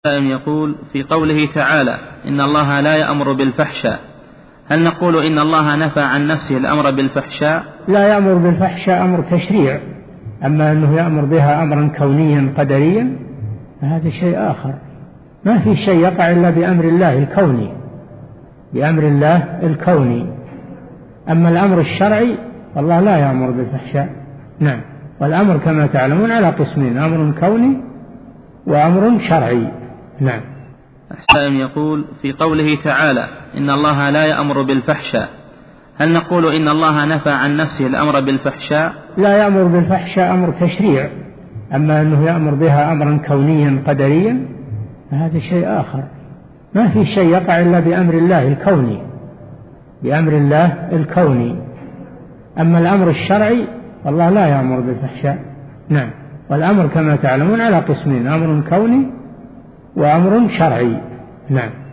يقول في قوله تعالى إن الله لا يأمر بالفحشاء، هل نقول إن الله نفى عن نفسه الأمر بالفحشاء؟ لا يأمر بالفحشاء أمر تشريع، أما أنه يأمر بها أمرا كونيا قدريا فهذا شيء آخر. ما في شيء يقع إلا بأمر الله الكوني، بأمر الله الكوني. أما الأمر الشرعي والله لا يأمر بالفحشاء. نعم. والأمر كما تعلمون على قسمين، أمر كوني وأمر شرعي. نعم. يقول في قوله تعالى إن الله لا يأمر بالفحشاء، هل نقول إن الله نفى عن نفسه الأمر بالفحشاء؟ لا يأمر بالفحشاء أمر تشريع، أما أنه يأمر بها أمرا كونيا قدريا فهذا شيء آخر. ما في شيء يقع إلا بأمر الله الكوني، بأمر الله الكوني. أما الأمر الشرعي والله لا يأمر بالفحشاء. نعم. والأمر كما تعلمون على قسمين، أمر كوني وأمر شرعي. نعم.